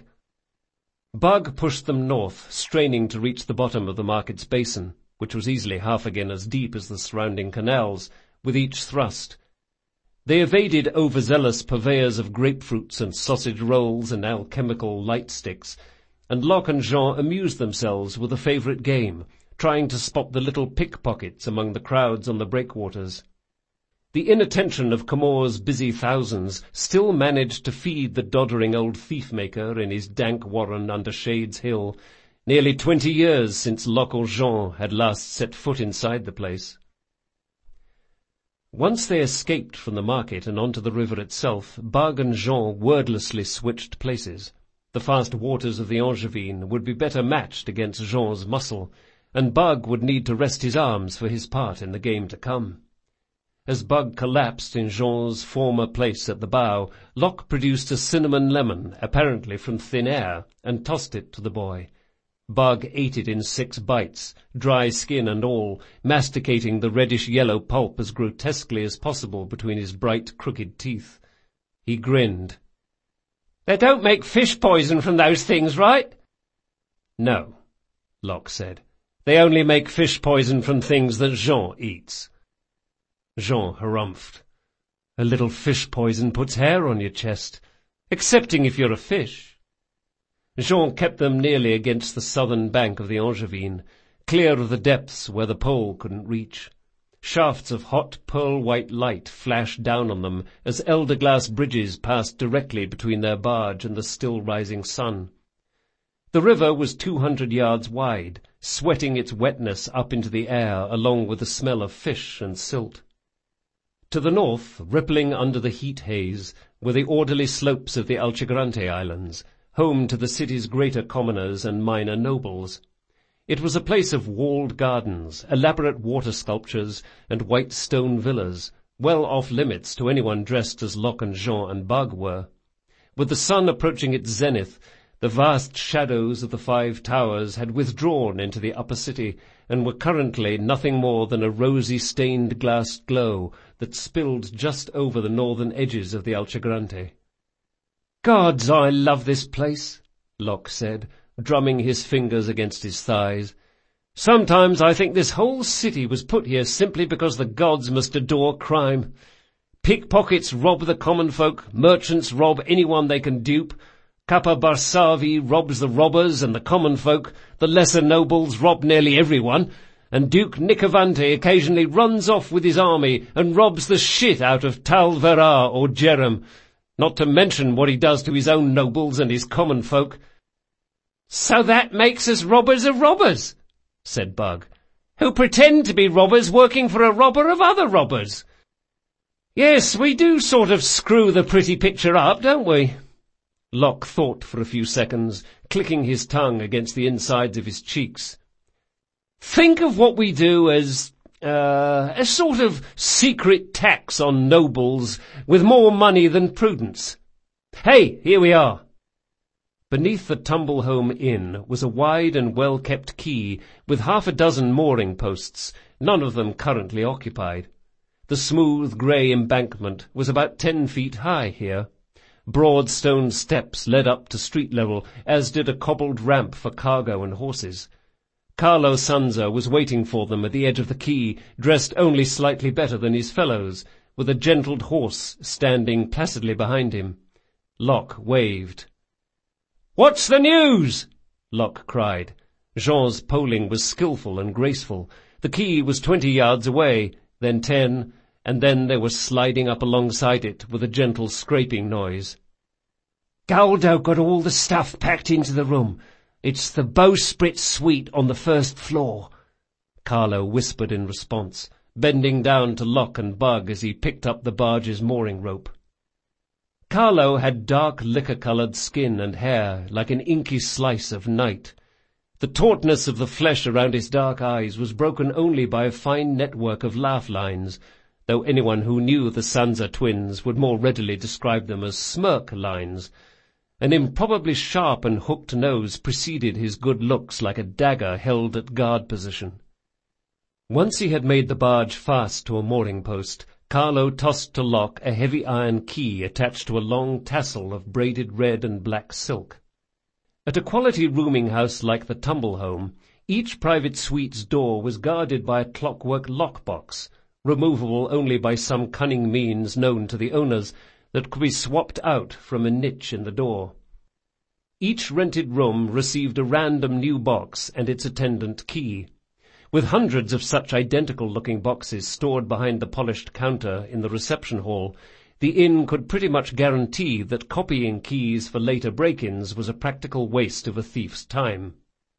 Speaker 1: Bug pushed them north, straining to reach the bottom of the market's basin, which was easily half again as deep as the surrounding canals, with each thrust. They evaded overzealous purveyors of grapefruits and sausage rolls and alchemical light sticks, and Locke and Jean amused themselves with a favourite game, trying to spot the little pickpockets among the crowds on the breakwaters. The inattention of Comor's busy thousands still managed to feed the doddering old thief-maker in his dank warren under Shades Hill, nearly twenty years since Locke or Jean had last set foot inside the place. Once they escaped from the market and onto the river itself, Bug and Jean wordlessly switched places. The fast waters of the Angevine would be better matched against Jean's muscle, and Bug would need to rest his arms for his part in the game to come. As Bug collapsed in Jean's former place at the bow, Locke produced a cinnamon lemon, apparently from thin air, and tossed it to the boy. Bug ate it in six bites, dry skin and all, masticating the reddish-yellow pulp as grotesquely as possible between his bright, crooked teeth. He grinned. They don't make fish poison from those things, right? No, Locke said. They only make fish poison from things that Jean eats. Jean harumphed. A little fish poison puts hair on your chest, excepting if you're a fish. Jean kept them nearly against the southern bank of the Angevine, clear of the depths where the pole couldn't reach. Shafts of hot pearl-white light flashed down on them as elder-glass bridges passed directly between their barge and the still-rising sun. The river was two hundred yards wide, sweating its wetness up into the air along with the smell of fish and silt. To the north, rippling under the heat haze, were the orderly slopes of the Alcigrante Islands, home to the city's greater commoners and minor nobles. It was a place of walled gardens, elaborate water sculptures, and white stone villas, well off limits to anyone dressed as Locke and Jean and Bug were. With the sun approaching its zenith, the vast shadows of the five towers had withdrawn into the upper city, and were currently nothing more than a rosy stained glass glow that spilled just over the northern edges of the Alcegrante. "Gods, I love this place," Locke said, drumming his fingers against his thighs. "Sometimes I think this whole city was put here simply because the gods must adore crime. Pickpockets rob the common folk, merchants rob anyone they can dupe, Capa Barsavi robs the robbers, and the common folk, the lesser nobles, rob nearly everyone, and Duke Nicovante occasionally runs off with his army and robs the shit out of Tal Vera or Jerem, not to mention what he does to his own nobles and his common folk." "So that makes us robbers of robbers," said Bug, "who pretend to be robbers working for a robber of other robbers." "Yes, we do sort of screw the pretty picture up, don't we?" Locke thought for a few seconds, clicking his tongue against the insides of his cheeks. "Think of what we do as, uh, a sort of secret tax on nobles with more money than prudence. Hey, here we are." Beneath the Tumble Home Inn was a wide and well-kept quay with half a dozen mooring posts, none of them currently occupied. The smooth grey embankment was about ten feet high here. Broad stone steps led up to street level, as did a cobbled ramp for cargo and horses. Carlo Sanza was waiting for them at the edge of the quay, dressed only slightly better than his fellows, with a gentled horse standing placidly behind him. Locke waved. "What's the news?" Locke cried. Jean's poling was skilful and graceful. The quay was twenty yards away, then ten, and then they were sliding up alongside it with a gentle scraping noise. "Galdo got all the stuff packed into the room. It's the bowsprit suite on the first floor," Carlo whispered in response, bending down to Locke and Bug as he picked up the barge's mooring rope. Carlo had dark liquor-coloured skin and hair, like an inky slice of night. The tautness of the flesh around his dark eyes was broken only by a fine network of laugh lines, though anyone who knew the Sanza twins would more readily describe them as smirk lines. An improbably sharp and hooked nose preceded his good looks like a dagger held at guard position. Once he had made the barge fast to a mooring post, Carlo tossed to Locke a heavy iron key attached to a long tassel of braided red and black silk. At a quality rooming house like the Tumble Home, each private suite's door was guarded by a clockwork lockbox, removable only by some cunning means known to the owners, that could be swapped out from a niche in the door. Each rented room received a random new box and its attendant key. With hundreds of such identical-looking boxes stored behind the polished counter in the reception hall, the inn could pretty much guarantee that copying keys for later break-ins was a practical waste of a thief's time.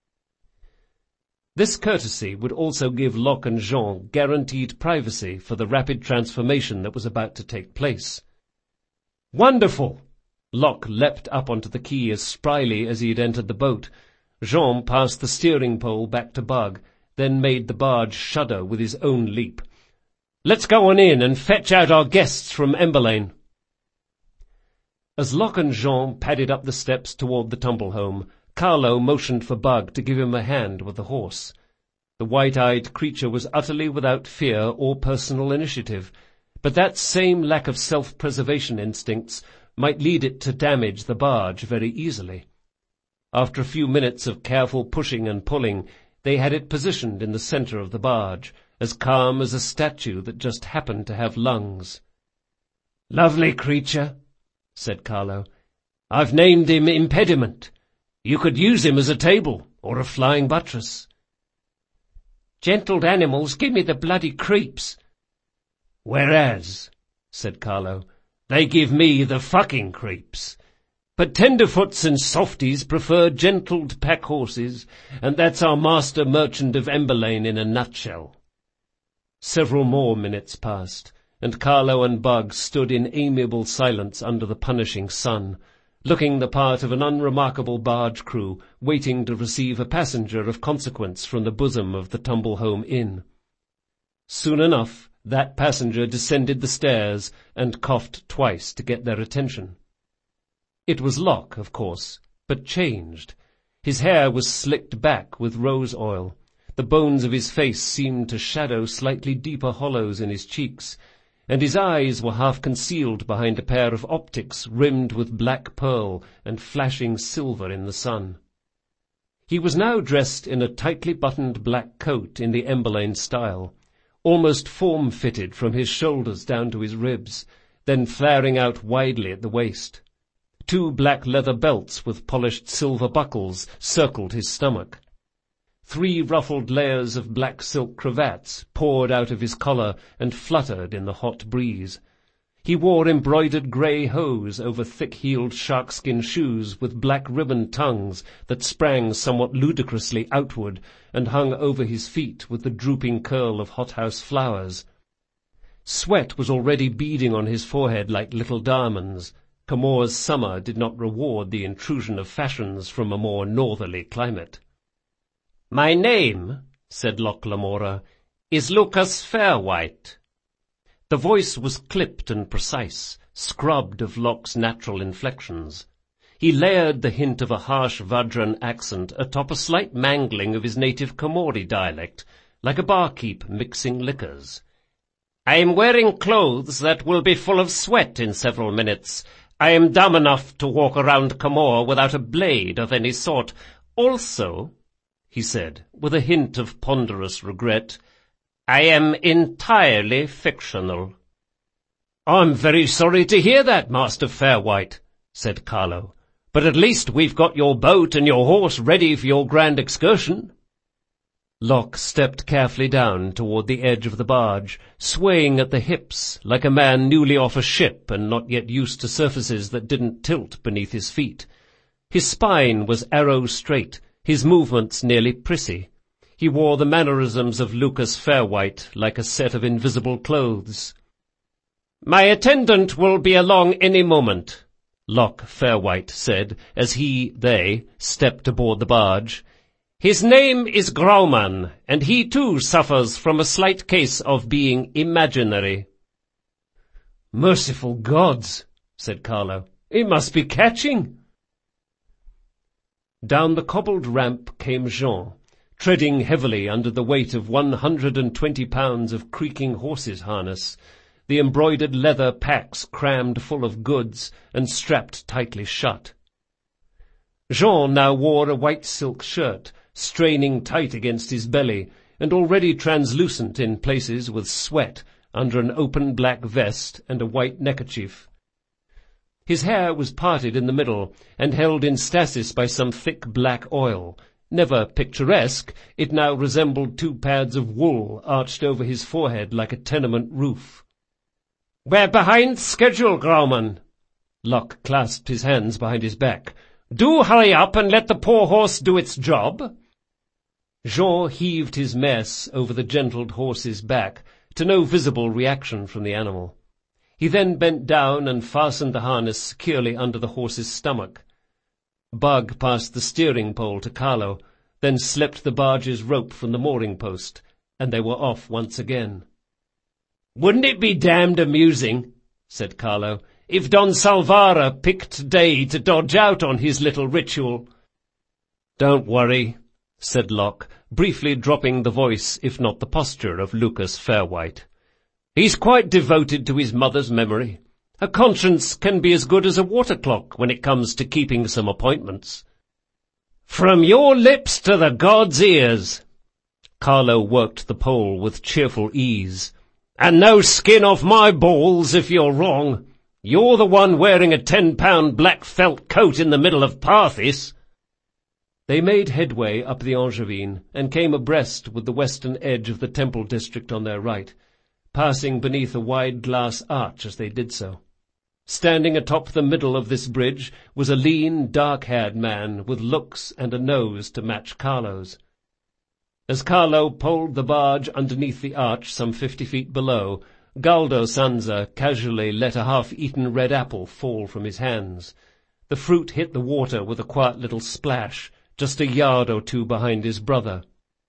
Speaker 1: This courtesy would also give Locke and Jean guaranteed privacy for the rapid transformation that was about to take place. "Wonderful!" Locke leapt up onto the quay as spryly as he had entered the boat. Jean passed the steering pole back to Bug, then made the barge shudder with his own leap. "Let's go on in and fetch out our guests from Emberlane." As Locke and Jean padded up the steps toward the Tumble Home, Carlo motioned for Bug to give him a hand with the horse. The white-eyed creature was utterly without fear or personal initiative, but that same lack of self-preservation instincts might lead it to damage the barge very easily. After a few minutes of careful pushing and pulling, they had it positioned in the center of the barge, as calm as a statue that just happened to have lungs. "Lovely creature," said Carlo. "I've named him Impediment. You could use him as a table or a flying buttress." "Gentled animals give me the bloody creeps." "Whereas," said Carlo, "they give me the fucking creeps. But tenderfoots and softies prefer gentled pack horses, and that's our master merchant of Emberlane in a nutshell." Several more minutes passed, and Carlo and Bug stood in amiable silence under the punishing sun. looking the part of an unremarkable barge crew waiting to receive a passenger of consequence from the bosom of the Tumble-Home Inn. Soon enough, that passenger descended the stairs and coughed twice to get their attention. It was Locke, of course, but changed. His hair was slicked back with rose oil. The bones of his face seemed to shadow slightly deeper hollows in his cheeks, and his eyes were half concealed behind a pair of optics rimmed with black pearl and flashing silver in the sun. He was now dressed in a tightly buttoned black coat in the Emberlane style, almost form-fitted from his shoulders down to his ribs, then flaring out widely at the waist. Two black leather belts with polished silver buckles circled his stomach. Three ruffled layers of black silk cravats poured out of his collar and fluttered in the hot breeze. He wore embroidered grey hose over thick-heeled sharkskin shoes with black ribbon tongues that sprang somewhat ludicrously outward and hung over his feet with the drooping curl of hothouse flowers. Sweat was already beading on his forehead like little diamonds. Comor's summer did not reward the intrusion of fashions from a more northerly climate. "My name," said Locke Lamora, "is Lucas Fairwhite." The voice was clipped and precise, scrubbed of Locke's natural inflections. He layered the hint of a harsh Vadran accent atop a slight mangling of his native Comori dialect, like a barkeep mixing liquors. "I am wearing clothes that will be full of sweat in several minutes. I am dumb enough to walk around Comor without a blade of any sort. Also," he said, with a hint of ponderous regret, "I am entirely fictional." "I'm very sorry to hear that, Master Fairwhite," said Carlo, "but at least we've got your boat and your horse ready for your grand excursion." Locke stepped carefully down toward the edge of the barge, swaying at the hips like a man newly off a ship and not yet used to surfaces that didn't tilt beneath his feet. His spine was arrow-straight, his movements nearly prissy. He wore the mannerisms of Lucas Fairwhite like a set of invisible clothes. "My attendant will be along any moment," Locke Fairwhite said as he, they, stepped aboard the barge. "His name is Grauman, and he too suffers from a slight case of being imaginary." "Merciful gods," said Carlo. "It must be catching." Down the cobbled ramp came Jean, treading heavily under the weight of one hundred and twenty pounds of creaking horses' harness, the embroidered leather packs crammed full of goods and strapped tightly shut. Jean now wore a white silk shirt, straining tight against his belly, and already translucent in places with sweat under an open black vest and a white neckerchief. His hair was parted in the middle and held in stasis by some thick black oil. Never picturesque, it now resembled two pads of wool arched over his forehead like a tenement roof. "We're behind schedule, Grauman." Locke clasped his hands behind his back. "Do hurry up and let the poor horse do its job." Jean heaved his mess over the gentled horse's back, to no visible reaction from the animal. He then bent down and fastened the harness securely under the horse's stomach. Bug passed the steering pole to Carlo, then slipped the barge's rope from the mooring post, and they were off once again. "Wouldn't it be damned amusing," said Carlo, "if Don Salvara picked today to dodge out on his little ritual?" "Don't worry," said Locke, briefly dropping the voice, if not the posture, of Lucas Fairwhite. "He's quite devoted to his mother's memory. A conscience can be as good as a water clock when it comes to keeping some appointments." "From your lips to the gods' ears." Carlo worked the pole with cheerful ease. "And no skin off my balls if you're wrong. You're the one wearing a ten-pound black felt coat in the middle of Parthis." They made headway up the Angevine and came abreast with the western edge of the temple district on their right, passing beneath a wide glass arch as they did so. Standing atop the middle of this bridge was a lean, dark-haired man with looks and a nose to match Carlo's. As Carlo poled the barge underneath the arch some fifty feet below, Galdo Sanza casually let a half-eaten red apple fall from his hands. The fruit hit the water with a quiet little splash, just a yard or two behind his brother.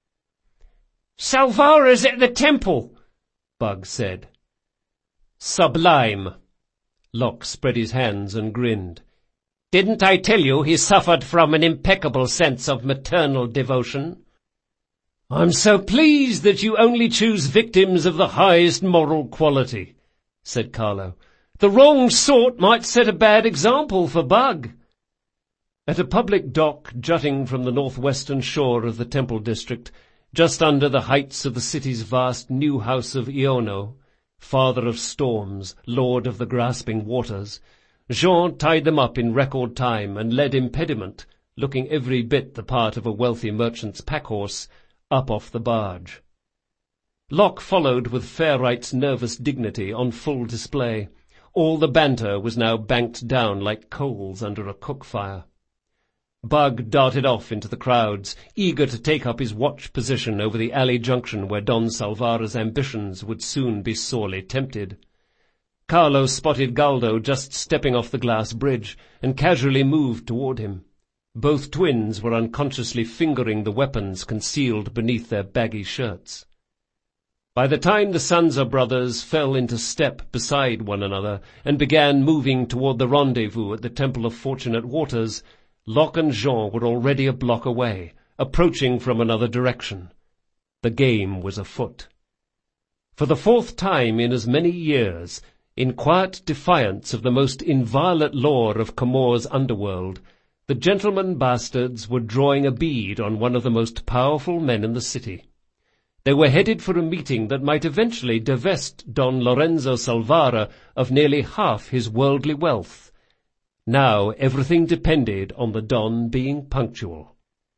Speaker 2: "Salvara's at the temple,"
Speaker 1: Bug said. "Sublime." Locke spread his hands and grinned.
Speaker 2: "Didn't I tell you he suffered from an impeccable sense of maternal devotion?"
Speaker 1: "I'm so pleased that you only choose victims of the highest moral quality," said Carlo. "The wrong sort might set a bad example for Bug." At a public dock jutting from the northwestern shore of the Temple District, just under the heights of the city's vast new house of Iono, father of storms, lord of the grasping waters, Jean tied them up in record time and led Impediment, looking every bit the part of a wealthy merchant's pack-horse, up off the barge. Locke followed with Fairright's nervous dignity on full display. All the banter was now banked down like coals under a cook-fire. Bug darted off into the crowds, eager to take up his watch position over the alley junction where Don Salvara's ambitions would soon be sorely tempted. Carlo spotted Galdo just stepping off the glass bridge and casually moved toward him. Both twins were unconsciously fingering the weapons concealed beneath their baggy shirts. By the time the Sanza brothers fell into step beside one another and began moving toward the rendezvous at the Temple of Fortunate Waters, Locke and Jean were already a block away, approaching from another direction. The game was afoot. For the fourth time in as many years, in quiet defiance of the most inviolate law of Comor's underworld, the gentlemen bastards were drawing a bead on one of the most powerful men in the city. They were headed for a meeting that might eventually divest Don Lorenzo Salvara of nearly half his worldly wealth. Now everything depended on the Don being punctual.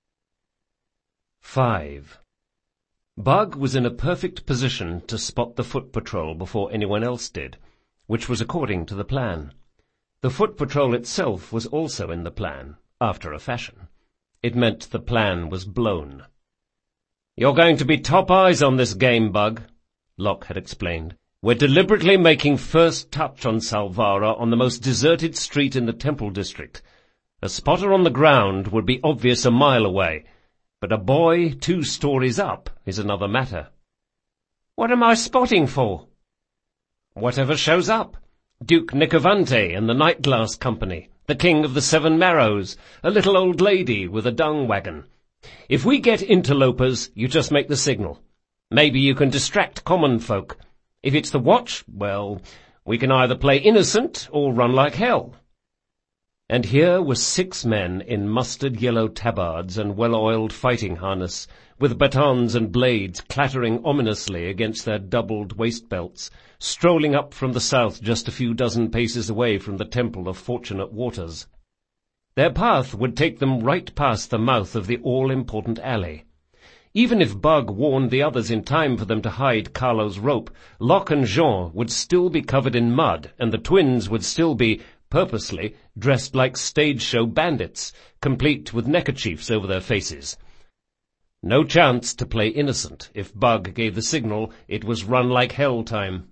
Speaker 1: Five. Bug was in a perfect position to spot the foot patrol before anyone else did, which was according to the plan. The foot patrol itself was also in the plan, after a fashion. It meant the plan was blown. "You're going to be top eyes on this game, Bug," Locke had explained. "We're deliberately making first touch on Salvara on the most deserted street in the Temple District. A spotter on the ground would be obvious a mile away, but a boy two stories up is another matter."
Speaker 2: "What am I spotting for?"
Speaker 1: "Whatever shows up. Duke Nicovante and the Night Glass Company, the King of the Seven Marrows, a little old lady with a dung wagon. If we get interlopers, you just make the signal. Maybe you can distract common folk. If it's the watch, well, we can either play innocent or run like hell." And here were six men in mustard-yellow tabards and well-oiled fighting harness, with batons and blades clattering ominously against their doubled waist-belts, strolling up from the south just a few dozen paces away from the Temple of Fortunate Waters. Their path would take them right past the mouth of the all-important alley. Even if Bug warned the others in time for them to hide Carlo's rope, Locke and Jean would still be covered in mud, and the twins would still be, purposely, dressed like stage show bandits, complete with neckerchiefs over their faces. No chance to play innocent. If Bug gave the signal, it was run like hell time.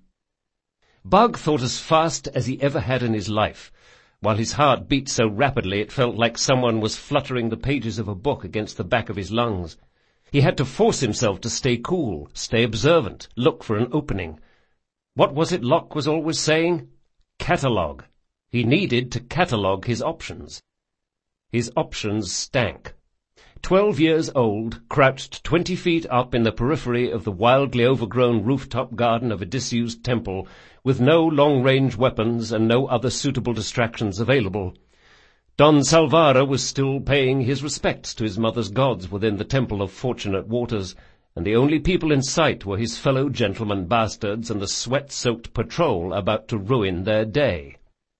Speaker 1: Bug thought as fast as he ever had in his life, while his heart beat so rapidly it felt like someone was fluttering the pages of a book against the back of his lungs. He had to force himself to stay cool, stay observant, look for an opening. What was it Locke was always saying? Catalogue. He needed to catalogue his options. His options stank. Twelve years old, crouched twenty feet up in the periphery of the wildly overgrown rooftop garden of a disused temple, with no long-range weapons and no other suitable distractions available. Don Salvara was still paying his respects to his mother's gods within the Temple of Fortunate Waters, and the only people in sight were his fellow gentlemen bastards and the sweat-soaked patrol about to ruin their day.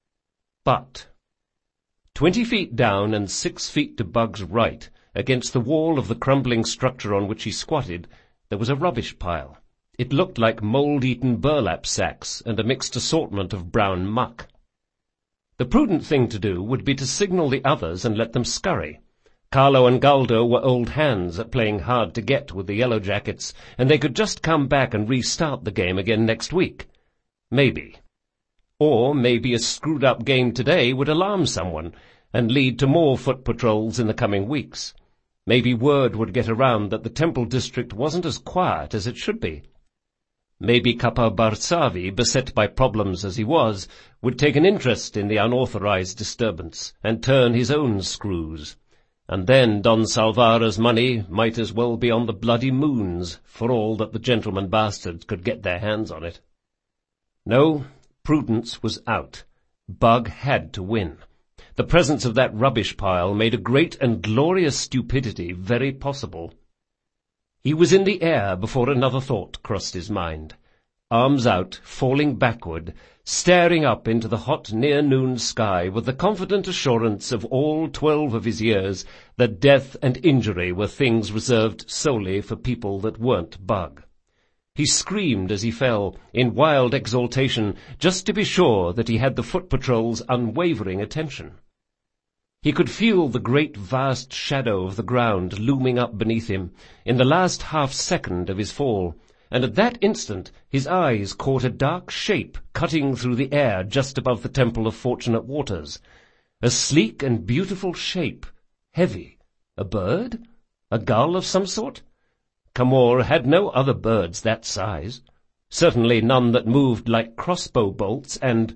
Speaker 1: But twenty feet down and six feet to Bug's right, against the wall of the crumbling structure on which he squatted, there was a rubbish pile. It looked like mould-eaten burlap sacks and a mixed assortment of brown muck. The prudent thing to do would be to signal the others and let them scurry. Carlo and Galdo were old hands at playing hard to get with the Yellow Jackets, and they could just come back and restart the game again next week. Maybe. Or maybe a screwed-up game today would alarm someone, and lead to more foot patrols in the coming weeks. Maybe word would get around that the temple district wasn't as quiet as it should be. Maybe Kappa Barsavi, beset by problems as he was, would take an interest in the unauthorized disturbance and turn his own screws. And then Don Salvara's money might as well be on the bloody moons, for all that the gentleman bastards could get their hands on it. No, prudence was out. Bug had to win. The presence of that rubbish pile made a great and glorious stupidity very possible. He was in the air before another thought crossed his mind. Arms out, falling backward, staring up into the hot near-noon sky with the confident assurance of all twelve of his years that death and injury were things reserved solely for people that weren't Bug. He screamed as he fell, in wild exultation, just to be sure that he had the foot patrol's unwavering attention. He could feel the great vast shadow of the ground looming up beneath him in the last half-second of his fall, and at that instant his eyes caught a dark shape cutting through the air just above the Temple of Fortunate Waters. A sleek and beautiful shape, heavy. A bird? A gull of some sort? Kamor had no other birds that size, certainly none that moved like crossbow bolts, and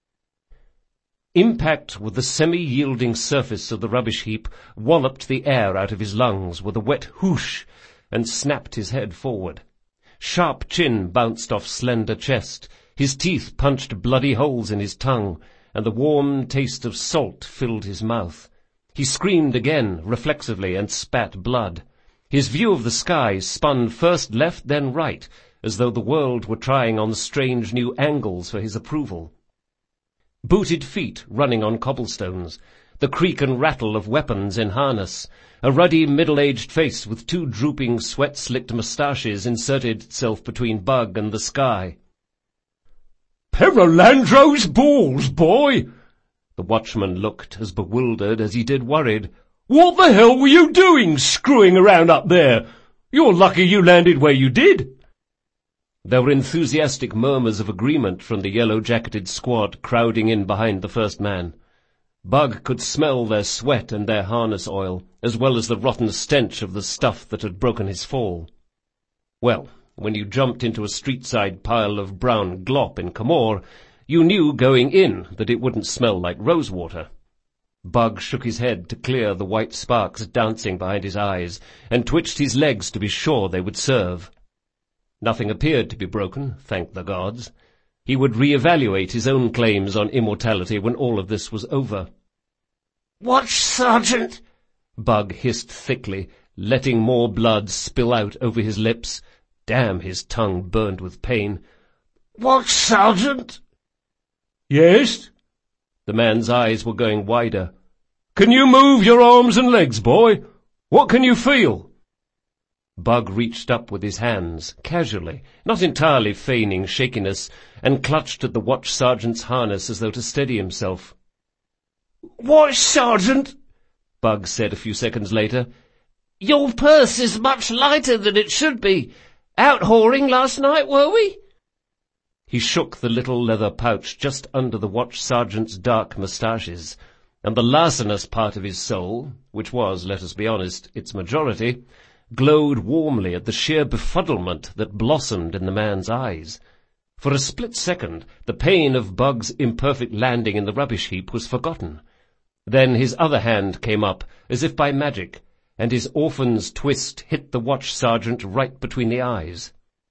Speaker 1: impact with the semi-yielding surface of the rubbish heap walloped the air out of his lungs with a wet whoosh and snapped his head forward. Sharp chin bounced off slender chest, his teeth punched bloody holes in his tongue, and the warm taste of salt filled his mouth. He screamed again, reflexively, and spat blood. His view of the sky spun first left, then right, as though the world were trying on strange new angles for his approval. Booted feet running on cobblestones, the creak and rattle of weapons in harness, a ruddy middle-aged face with two drooping sweat-slicked moustaches inserted itself between Bug and the sky.
Speaker 2: "Perelandro's balls, boy!"
Speaker 1: The watchman looked as bewildered as he did worried.
Speaker 2: "What the hell were you doing, screwing around up there? You're lucky you landed where you did."
Speaker 1: There were enthusiastic murmurs of agreement from the yellow-jacketed squad crowding in behind the first man. Bug could smell their sweat and their harness oil, as well as the rotten stench of the stuff that had broken his fall. Well, when you jumped into a street-side pile of brown glop in Kamor, you knew going in that it wouldn't smell like rosewater. Bug shook his head to clear the white sparks dancing behind his eyes, and twitched his legs to be sure they would serve. Nothing appeared to be broken, thank the gods. He would re-evaluate his own claims on immortality when all of this was over.
Speaker 2: "Watch, Sergeant!"
Speaker 1: Bug hissed thickly, letting more blood spill out over his lips. Damn, his tongue burned with pain.
Speaker 2: "Watch, Sergeant!"
Speaker 1: "Yes?" The man's eyes were going wider.
Speaker 2: "Can you move your arms and legs, boy? What can you feel?"
Speaker 1: Bug reached up with his hands, casually, not entirely feigning shakiness, and clutched at the watch sergeant's harness as though to steady himself.
Speaker 2: "Watch, Sergeant,"
Speaker 1: Bug said a few seconds later.
Speaker 2: "Your purse is much lighter than it should be. Out whoring last night, were we?"
Speaker 1: He shook the little leather pouch just under the watch sergeant's dark moustaches, and the larcenous part of his soul, which was, let us be honest, its majority, glowed warmly at the sheer befuddlement that blossomed in the man's eyes. For a split second, the pain of Bug's imperfect landing in the rubbish heap was forgotten. Then his other hand came up, as if by magic, and his orphan's twist hit the watch sergeant right between the eyes.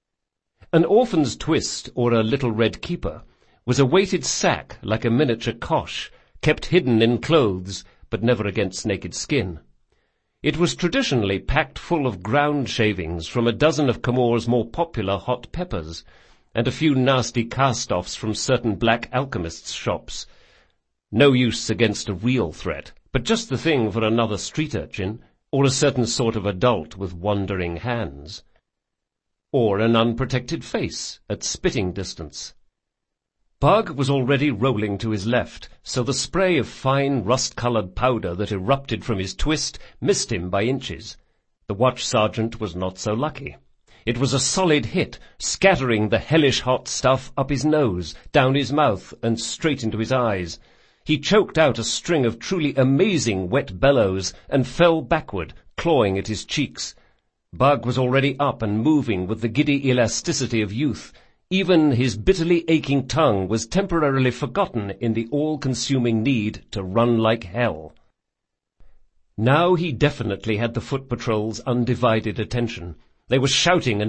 Speaker 1: An orphan's twist, or a little red keeper, was a weighted sack like a miniature cosh, kept hidden in clothes, but never against naked skin. It was traditionally packed full of ground shavings from a dozen of Kamor's more popular hot peppers, and a few nasty cast-offs from certain black alchemists' shops. No use against a real threat, but just the thing for another street urchin, or a certain sort of adult with wandering hands. Or an unprotected face at spitting distance. Bug was already rolling to his left, so the spray of fine rust-coloured powder that erupted from his twist missed him by inches. The watch sergeant was not so lucky. It was a solid hit, scattering the hellish hot stuff up his nose, down his mouth, and straight into his eyes. He choked out a string of truly amazing wet bellows and fell backward, clawing at his cheeks. Bug was already up and moving with the giddy elasticity of youth. Even his bitterly aching tongue was temporarily forgotten in the all-consuming need to run like hell. Now he definitely had the foot patrol's undivided attention. They were shouting and